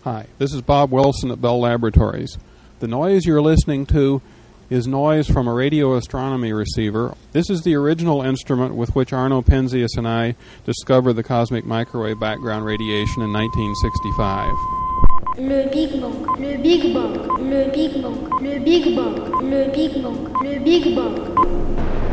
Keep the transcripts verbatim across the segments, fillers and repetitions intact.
Hi, this is Bob Wilson at Bell Laboratories. The noise you're listening to is noise from a radio astronomy receiver. This is the original instrument with which Arno Penzias and I discovered the cosmic microwave background radiation in nineteen sixty-five. Le Big Bang, le Big Bang, le Big Bang, le Big Bang, le Big Bang, le Big Bang.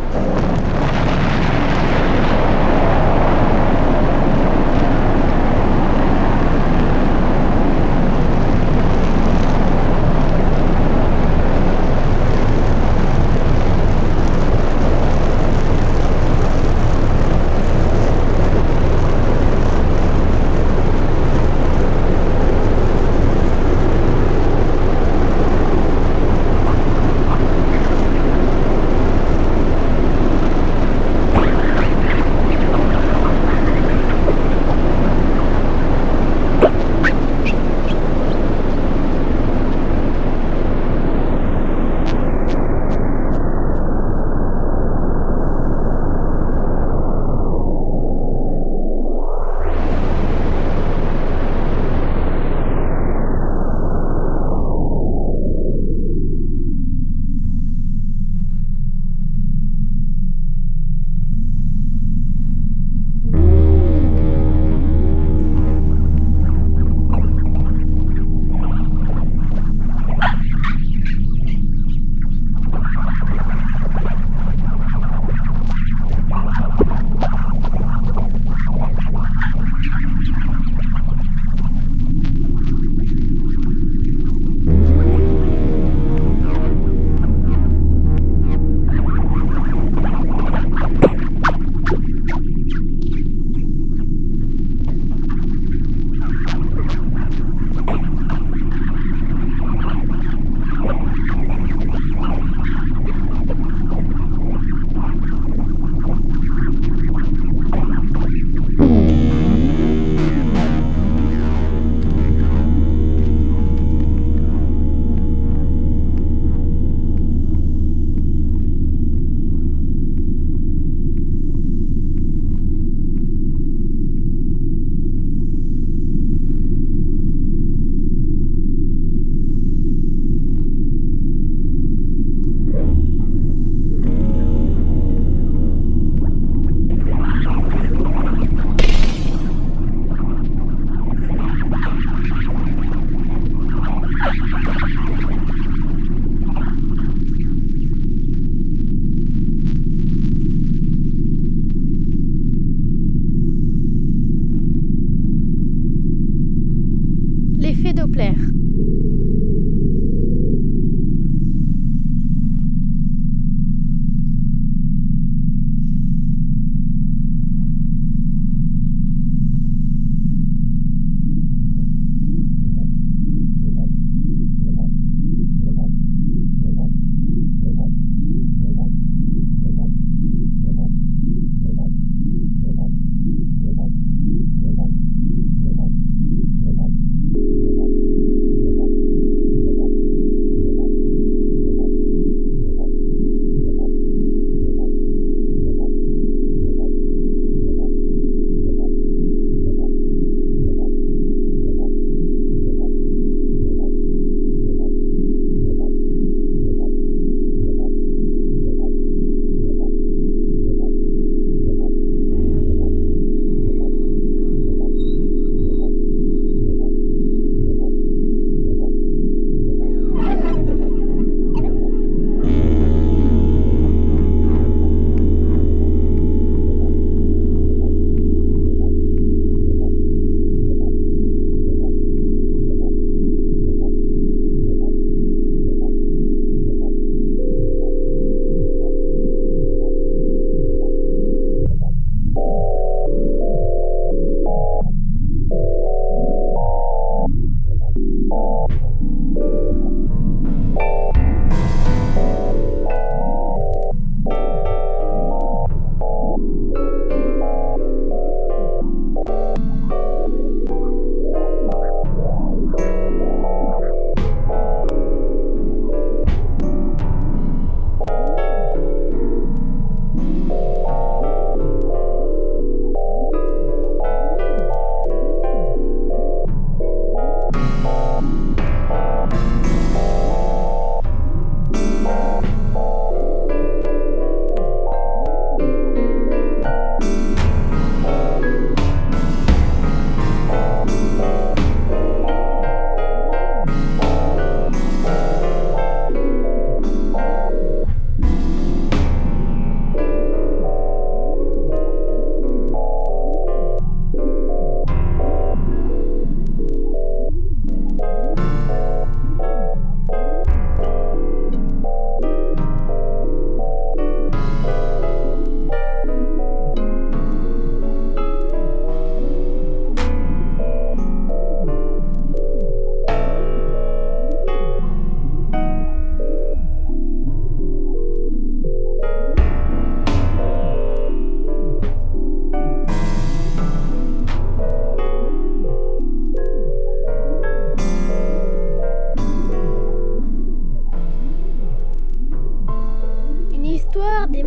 L'effet Doppler.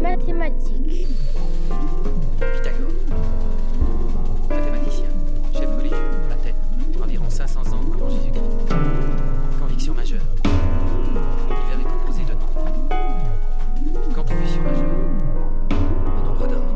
mathématiques. Pythagore, mathématicien, chef religieux, Athènes, environ cinq cents ans avant Jésus-Christ. Conviction majeure. L'univers est composé de nombres. Contribution majeure. Le nombre d'or.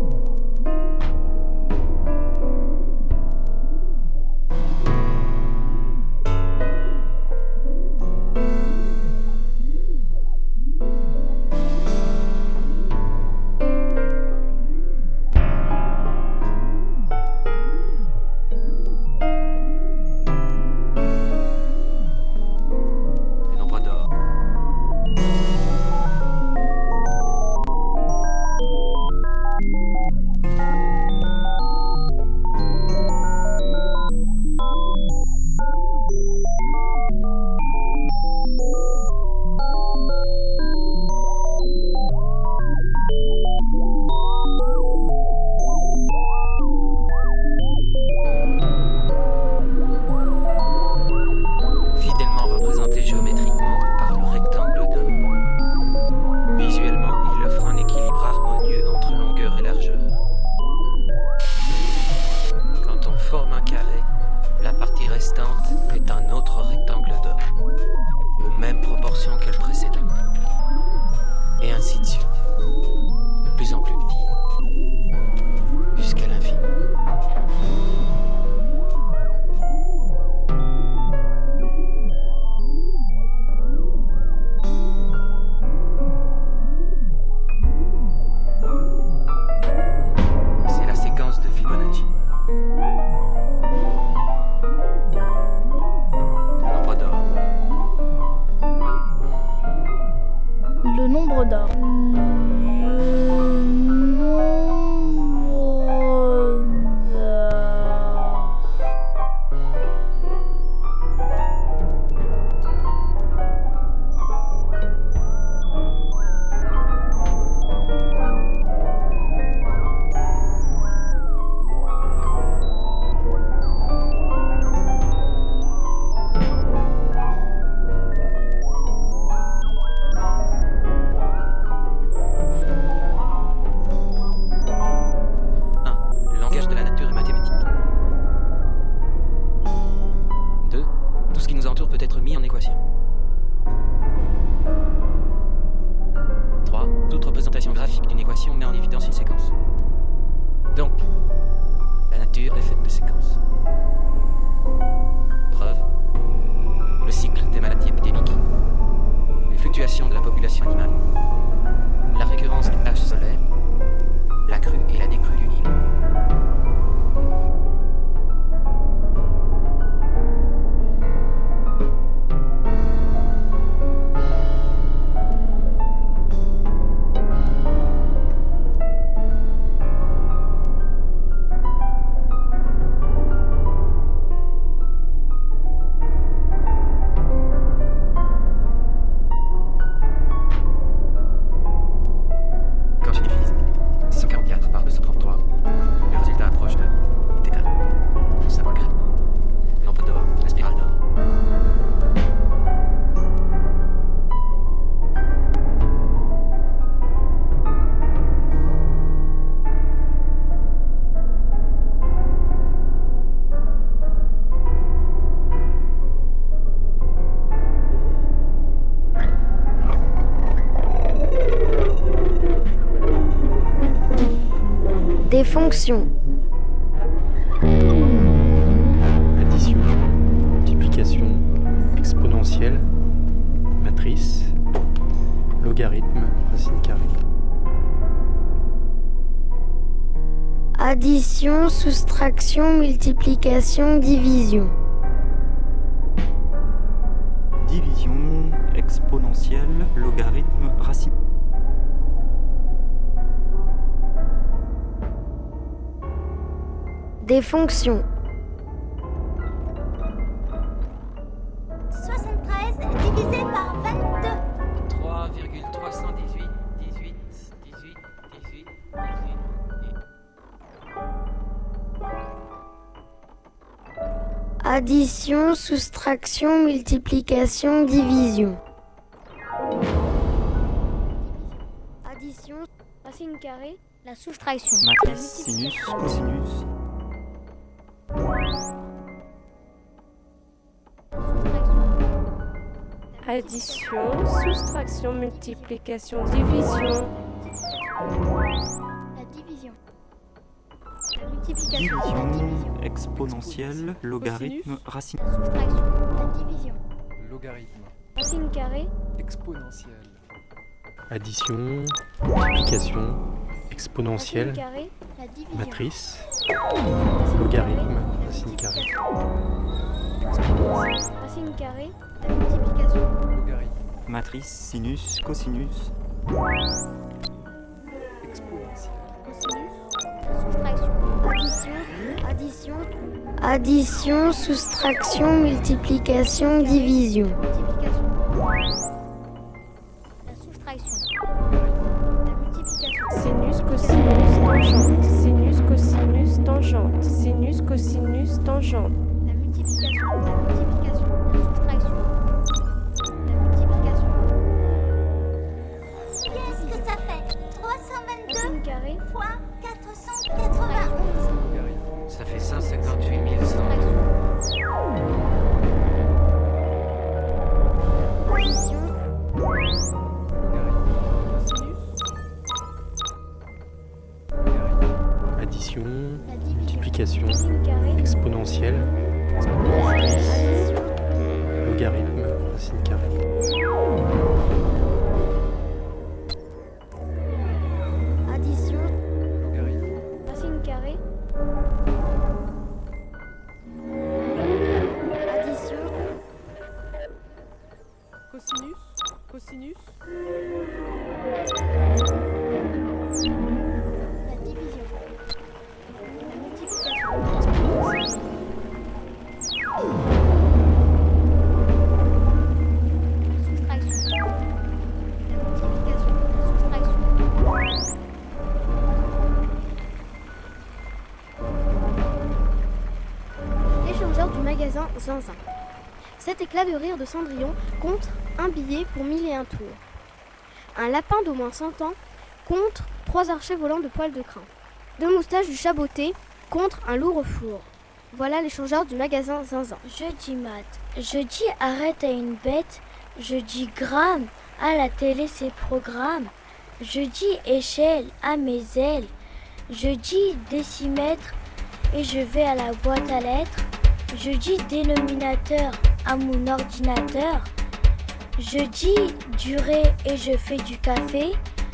Des fonctions. Addition, multiplication, exponentielle, matrice, logarithme, racine carrée. Addition, soustraction, multiplication, division. Division, exponentielle, logarithme, racine. Des fonctions. soixante-treize divisé par vingt-deux. trois virgule trois cent dix-huit, dix-huit, dix-huit, dix-huit, dix-huit. Addition, soustraction, multiplication, division. Addition. Racine carrée, la soustraction. Matrice, sinus, cosinus. Addition, soustraction, multiplication, division. La division. La multiplication. La Division division. exponentielle, logarithme, racine. La soustraction. La division. Logarithme. Racine carrée. Exponentielle. Addition, multiplication, exponentielle, Racine carrée. La division. matrice, Racine logarithme, carrée, la racine carrée. multiplication. Racine carrée. La multiplication. Logarithme. Matrice, sinus, cosinus. Exponentielle. Cosinus. La soustraction. Addition. Addition. Addition, soustraction, multiplication, division. Multiplication. La soustraction. La multiplication. Sinus, cosinus, tangente. Sinus, cosinus, tangente. Sinus, cosinus, tangente. La multiplication. La multiplication. La soustraction. La multiplication. Qu'est-ce que ça fait? trois cent vingt-deux Racine carrée. fois quatre cent quatre-vingt-onze. Logarithme. Ça fait cent cinquante-huit mille cent. Addition. Logarithme. Addition, La division. multiplication, Racine carrée. exponentielle, Addition. logarithme, racine carrée. Addition. Logarithme. Racine carrée. Addition. Cosinus, cosinus. La division. La multiplication. La soustraction. La multiplication. La soustraction. L'échangeur du magasin Zinzin. Cet éclat de rire de Cendrillon contre un billet pour mille et un tours. Un lapin d'au moins cent ans contre trois archers volants de poils de crin. Deux moustaches du chaboté contre un lourd four. Voilà l'échangeur du magasin Zinzin. Je dis maths, je dis arrête à une bête, je dis gramme, à la télé c'est programme, je dis échelle à mes ailes, je dis décimètre et je vais à la boîte à lettres, je dis dénominateur à mon ordinateur, je dis durée et je fais du café,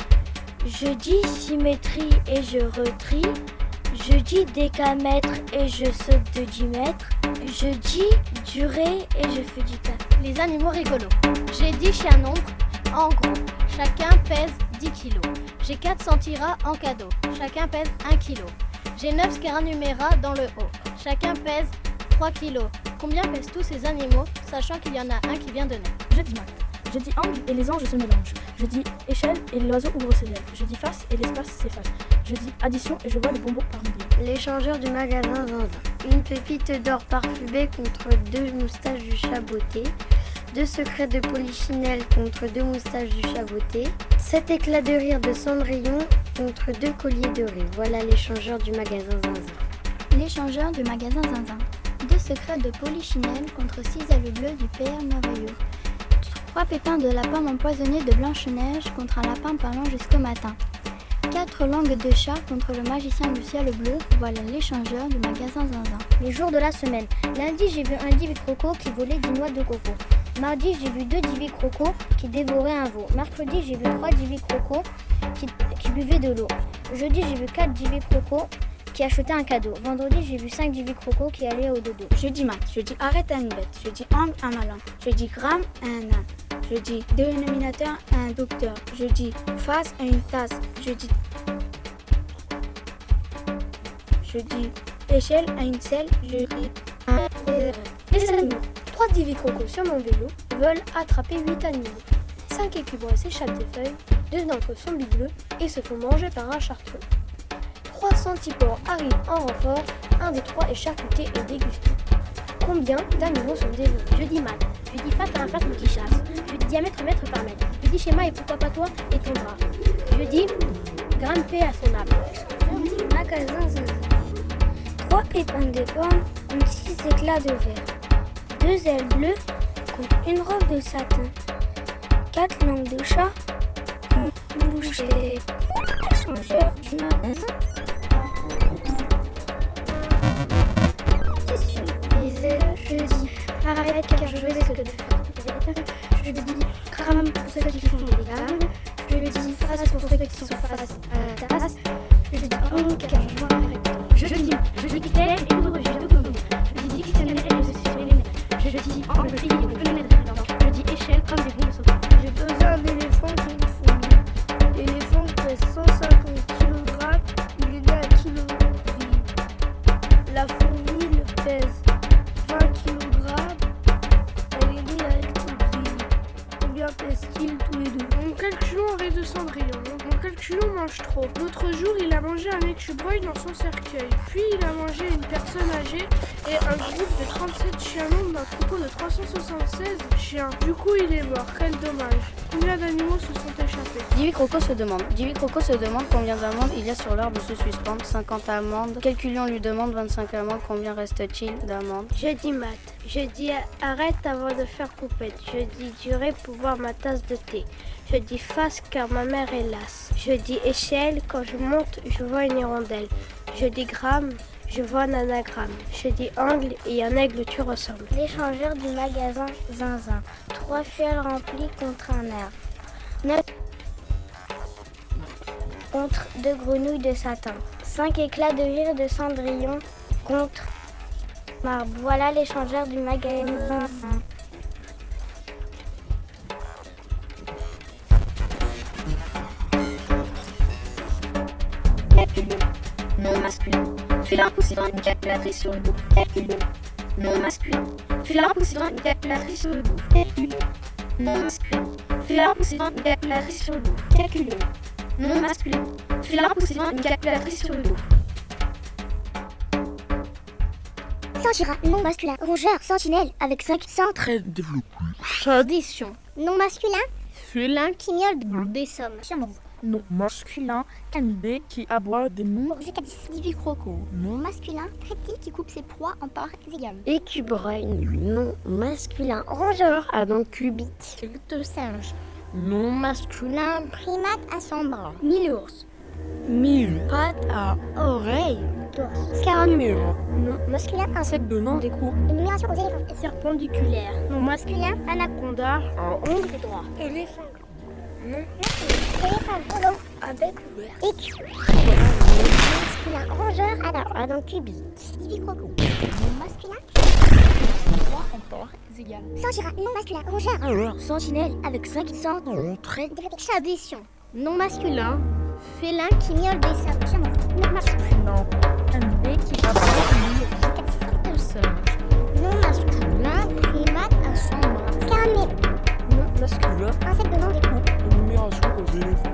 je dis symétrie et je retrie, je dis décamètre et je saute de dix mètres, je dis durée et je fais du café. Les animaux rigolos. J'ai dit chez un nombre, en gros, chacun pèse dix kilos. J'ai quatre centiras en cadeau, chacun pèse un kilo. J'ai neuf scaranuméras dans le haut, chacun pèse trois kilos. Combien pèsent tous ces animaux, sachant qu'il y en a un qui vient de naître? Je dis maths. Je dis angle et les anges se mélangent. Je dis échelle et l'oiseau ouvre ses ailes. Je dis face et l'espace s'efface. Je dis addition et je vois les bonbons par milliers. L'échangeur du magasin Zinzin. Une pépite d'or parfumée contre deux moustaches du chaboté. Deux secrets de polichinelle contre deux moustaches du chaboté. Sept éclats de rire de Cendrillon contre deux colliers de riz. Voilà l'échangeur du magasin Zinzin. L'échangeur du magasin Zinzin. Deux secrets de polichinelle contre six ailes bleues du Père Merveilleux. Trois pépins de lapin empoisonnés de Blanche-Neige contre un lapin parlant jusqu'au matin. Quatre langues de chat contre le magicien du ciel bleu. Voilà l'échangeur du magasin Zinzin. Les jours de la semaine. Lundi, j'ai vu un divi-croco qui volait dix noix de coco. Mardi, j'ai vu deux divi-crocos qui dévoraient un veau. Mercredi, j'ai vu trois divi-crocos qui, qui buvaient de l'eau. Jeudi, j'ai vu quatre divi-crocos qui achetaient un cadeau. Vendredi, j'ai vu cinq divi-crocos qui allaient au dodo. Je dis maths. Je dis arrête à une bête. Je dis angle à un malin. Je dis gramme à un nain. Je dis dénominateur à un docteur. Je dis face à une tasse. Je dis Je dis échelle à une selle. Je dis les animaux. Trois divi-crocos sur mon vélo veulent attraper huit animaux. Cinq écureuils s'échappent des feuilles. Deux d'entre eux sont bigleux et se font manger par un chartreux. Trois centiports arrivent en renfort. Un des trois est charcuté et dégusté. Combien d'animaux sont dévorés? Je dis maths. Je dis face à un face qui chasse. Je dis diamètre mètre par mètre. Je dis schéma et pourquoi pas toi et ton bras. Je dis grimper à son arbre. Magasin zinzin. Trois pépins de pomme contre six éclats de verre. Deux ailes bleues contre une robe de satin. Quatre langues de chat contre une bouche des changeurs du magasin. Je dis arrête car je risque de faire. Je dis crame pour ceux qui font des gammes. Je dis face pour ceux qui sont face à la tasse. Je dis honte car je vois arrête. Je dis je dis quitter et poudre j'ai deux communes. Je dis dictionnaire et je suis les mêmes. Je dis oh je dis je peux mettre dedans. Je dis échelle comme des bons sauts. J'ai besoin d'éléphants qui me font bien. L'éléphant pèse cent cinquante kilogrammes. Il est né à kilo. La fourmi le pèse vingt kilogrammes. Elle est née avec tout prix. Combien pèsent-ils tous les deux? Mon calculon aurait de Cendrillon. Mon calculon mange trop. L'autre jour, il a mangé un écureuil dans son cercueil. Puis il a mangé une personne âgée et un groupe de trente-sept chiens longs d'un troupeau de trois cent soixante-seize chiens. Du coup, il est mort. Quel dommage. Combien d'animaux se sont échappés? Divi Croco se demande. Divi Croco se demande combien d'amandes il y a sur l'arbre se suspendre. cinquante amandes. Calculon lui demande vingt-cinq amandes. Combien reste-t-il d'amandes? Je dis maths. Je dis arrête avant de faire coupette. Je dis durée pour boire ma tasse de thé. Je dis face car ma mère est lasse. Je dis échelle, quand je monte, je vois une hirondelle. Je dis gramme, je vois un anagramme. Je dis angle et un aigle tu ressembles. L'échangeur du magasin zinzin. Trois fioles remplies contre un air. Neuf contre deux grenouilles de satin. Cinq éclats de rire de Cendrillon contre marbre. Voilà l'échangeur du magasin zinzin. Calculon, non masculin. Félin possédant une calculatrice sur le dos. Calculon, non masculin. Félin possédant une calculatrice sur le dos. Calculon, non masculin. Félin possédant une calculatrice sur le dos. Calculon, non masculin. Félin possédant une calculatrice sur le dos. Sanchira, non masculin. Rongeur, sentinelle, avec cinq centres. Très développé. Tradition. Non masculin. Félin qui miaule des sommes. Chameau. Non masculin. Canidé qui aboie des mous. Orjucadis. Divi Croco. Non masculin. Reptile qui coupe ses proies en parts égales. Écureuil. Non masculin. Rongeur à dents cubiques. De singe. Non masculin. Primate à cent bras. Mille ours. Mille. Pattes à oreilles. Scaramouche. Non masculin. Insecte donnant des coups. Énumération aux éléphants. Perpendiculaire. Non masculin. Anaconda à ongles droits. Éléphant. Non Éléphant volant. à bec ouvert. Écureuil. Non masculin. Rongeur à dents, à dents cubiques. Divi Croco. Non masculin. Trois en parts égales. Sanchira, non masculin. Rongeur. Sentinelle avec cinq centres. Très Développé. Tradition. Non masculin. Félin Qui miaule des sables. Chameau. Non masculin. non. Canidé qui aboie des mous. De singe. Non masculin. Primate à cent bras. Scaramouche. Non masculin. Insecte donnant des coups. Énumération aux éléphants.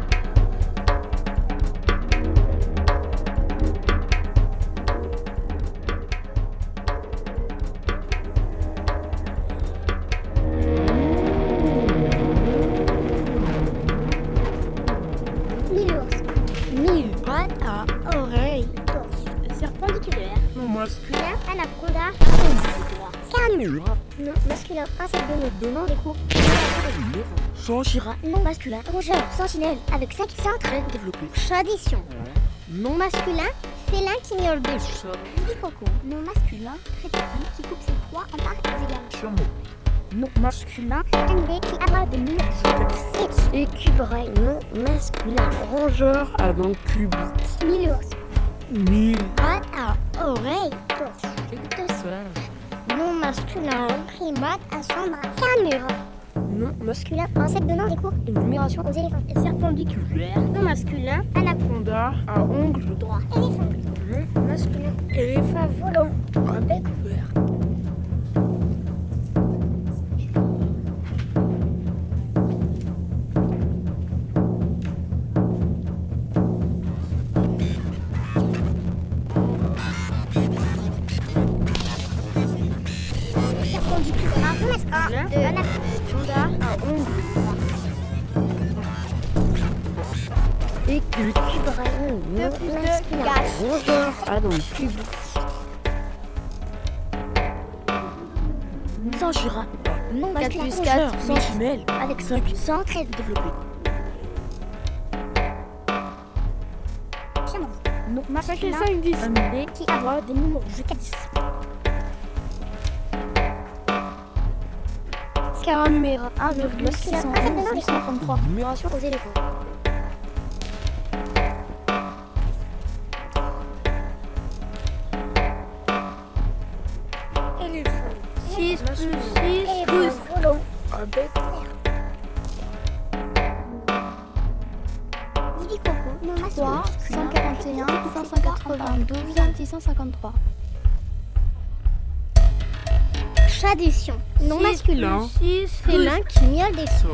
Mille ours. Mille pattes à oreilles. perpendiculaire. Non masculin. Anaconda. Scaramouche. Non masculin. Insecte donnant, donnant des coups. Sanchira. Non masculin. Rongeur. Sentinelle. Avec cinq centres. Très développé. Tradition. Non Masculin. Félin qui miaule des masculin. Divi Croco. Non masculin. Reptile qui coupe ses proies en parts égales. Chameau. Non masculin. Canidé qui aboie des moules. Écureuil. Non masculin. Rongeur à dents cubiques. Mille ours. Mille. Pattes à oreilles. De singe. Non masculin. Primate à cent bras. Scaramouche. Non masculin. Insecte donnant des coups. Énumération Aux éléphants. Perpendiculaire. Non masculin. Anaconda à ongles droits. Éléphant. Non masculin. Éléphant volant à bec ouvert. Perpendiculaire. De Anaconda à ongles droits. Équibraille non masculin. Rongeur à dents cubiques. Sans Jura. Non quatre masculin. plus quatre, Sans sans jumelles. avec cinq, sans crête développé. Non masculin. cinq, dix. Un bébé Qui a des numéros jusqu'à dix. Scar numéro un virgule Masculin. six cent Ah, ça onze, donne huit cent trente-trois. Numération aux éléphants. six plus six, Éléphant douze. volant. Un bec. Divicoco non masculin. trois, cent quarante et un, cinq cent quatre-vingt-douze, six cent cinquante-trois. Tradition non six masculin. plus six, Félin qui miaule des saules.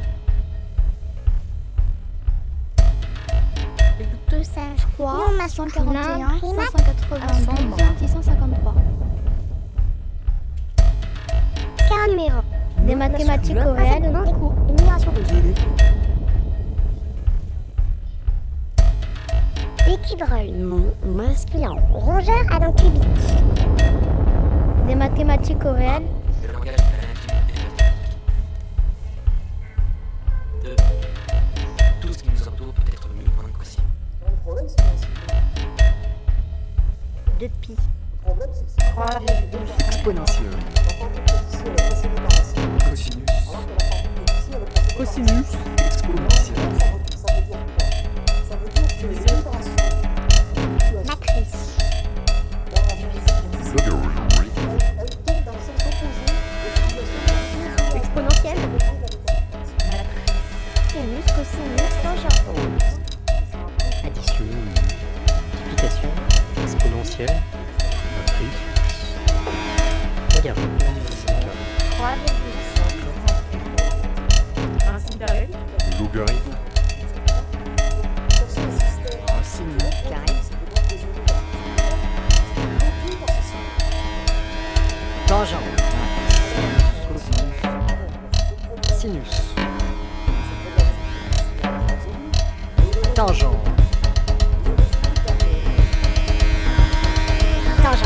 deux singes. trois, Non cent masculin. quarante et un, Primate. cinq cent quatre-vingt-douze, six cent cinquante-trois. Car numéro. Des mathématiques au réel non cours. Numération aux éléphants. Équibraille non masculin. Rongeur à dents cubiques. Des mathématiques au réel. Le langage de l'intimité. De tout ce qui nous entoure peut être mis en équation. De pi. Exponentielle. Cosinus. Cosinus. Exponentielle. Matrice. Exponentielle. Sinus, cosinus, tangente. Addition, multiplication, exponentielle, matrice, logarithme, trois virgule cinq. Racine carrée. logarithme, Racine Carré. tangente. Sinus. Tangente. Tangente.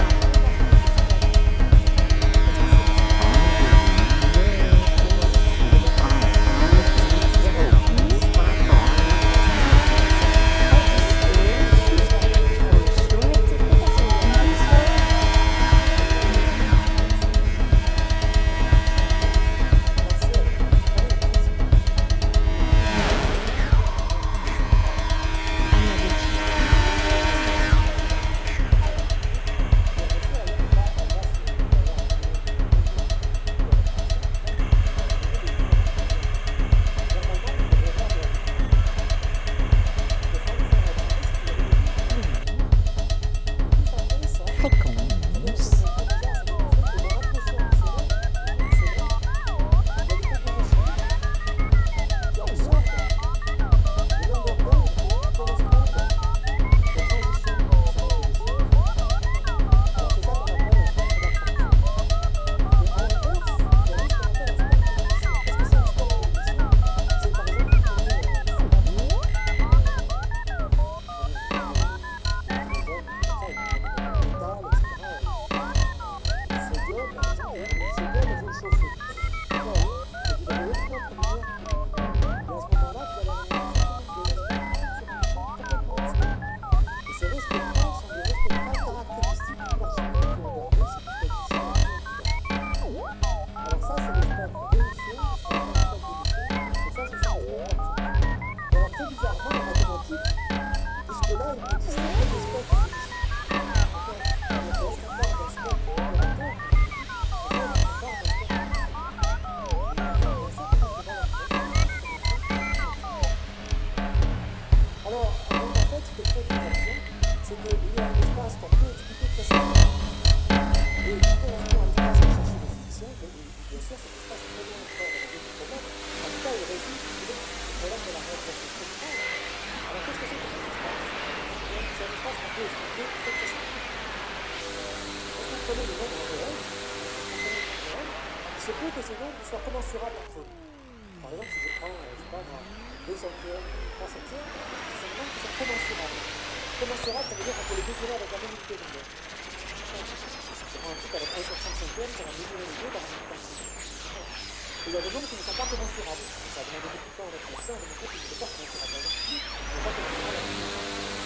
Il se peut que ces nombres soient commensurables entre eux. Par exemple, si je prends, euh, je sais pas moi, deux cinquièmes, trois cinquièmes, c'est simplement qui sont commensurables. Commensurables, ça veut dire qu'on peut les mesurer avec la même unité de longueur. Je prends un truc avec un sur cinq cinquièmes, ça va mesurer les deux dans la même quantité. Et il y a des nombres qui ne sont pas commensurables. Ça a demandé beaucoup de temps avec ça, on a montré qu'ils n'étaient pas commensurables. Par exemple, ici, on n'est pas commensurables avec ça.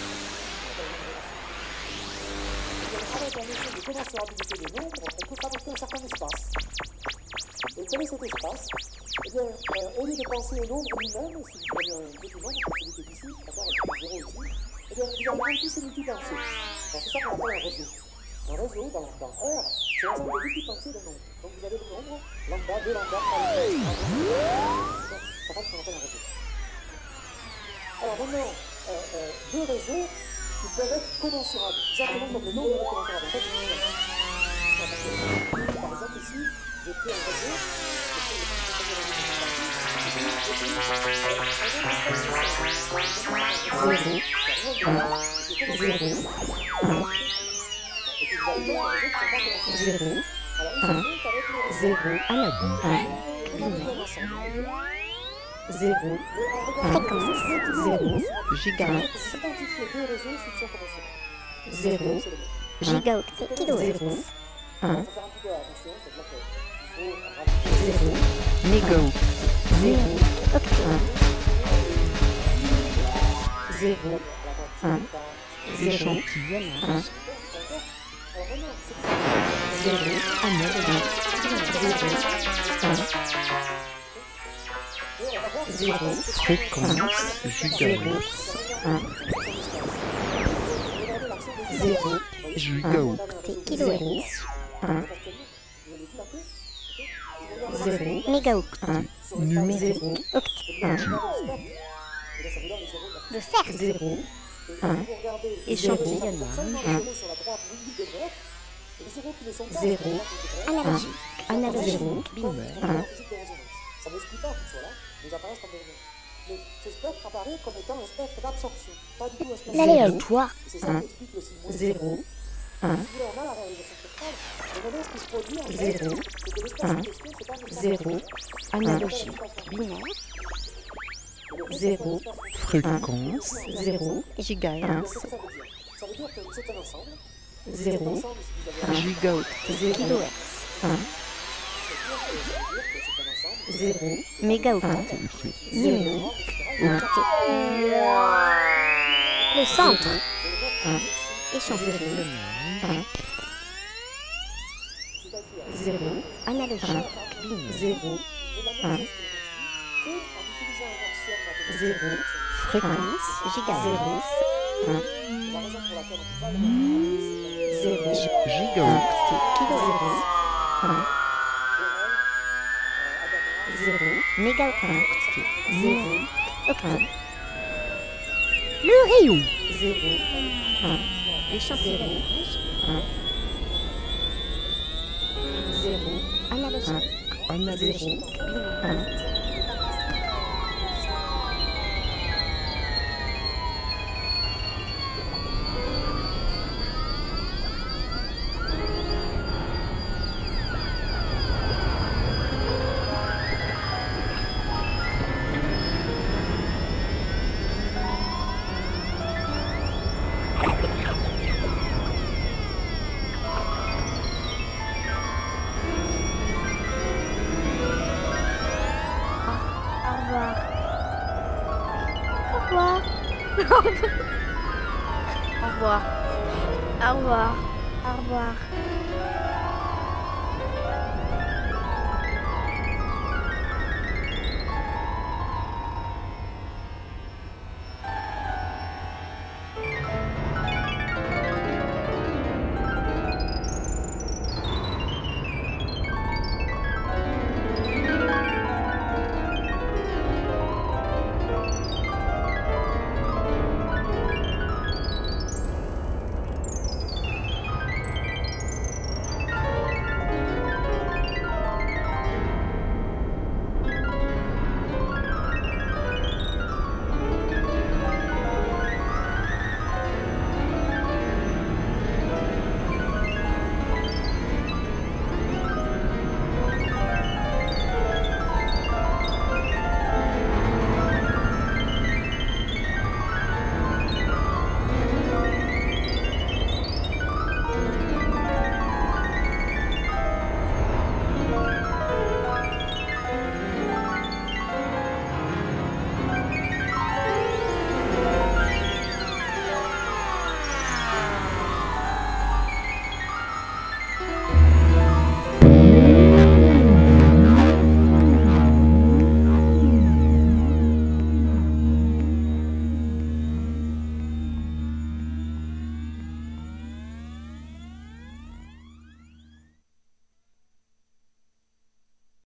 Avec la notion de commensurabilité des nombres, on peut fabriquer un certain espace. Et quel est cet espace? Eh bien, euh, au lieu de penser au nombre lui-même, si vous prenez un petit nombre, comme celui qui est ici, d'accord, avec un zéro ici, eh bien, vous allez prendre tous ces multipentiers. Donc, c'est ça qu'on appelle un réseau. Un réseau, dans, dans R, c'est l'ensemble des multipentiers d'un nombre. Donc, vous avez le nombre, lambda, deux lambda, trois lambda, c'est ça qu'on appelle un réseau. Alors, maintenant, euh, euh, deux réseaux, ils peuvent être commensurables, exactement comme le nombre est commensurable. En fait, par exemple, ici, j'ai pris un réseau, j'ai pris zéro, fréquence, zéro, gigahertz, zéro, gigaoctet, kilohertz, un, zéro, mégaoctet, zéro, octet, zéro, un, échantillonnage, zéro, analogue, zéro, un, zéro, fréquence, gigahertz, un, zéro, gigaoctet, kilohertz, un, zéro, mégaoctet, un, numéro, octet, un, de cercle, zéro, un, échantillonnage, un, zéro, analogique, analogique, binaire, un, ça n'exclut pas qu'ils soient là, mais ils apparaissent comme des éléments. Mais ce spectre apparaît comme étant un spectre d'absorption, pas du tout un spectre l'aléatoire. C'est ça qui explique le signe zéro, un, si vous voulez, on a la réalisation spectrale, mais maintenant ce qui se produit en fait, zéro, c'est que l'espace en question, c'est pas un espace zéro, analogique, binaire, zéro, fréquence, zéro, gigahertz, ça veut dire que c'est un ensemble, zéro, un, gigaoctet, kilohertz, un, zéro, mégaoctet, numéro, octet, le centre, un, échantillonnage, un, zéro, analogique, zéro, un, zéro, fréquence, gigahertz, un, zéro, gigaoctet, kilohertz, un, zéro, mégaoctet, zéro, octet, le rayon, zéro, un, échantillonnage, un, zéro, analogique, analogique, un, Au revoir. Au revoir. Au revoir.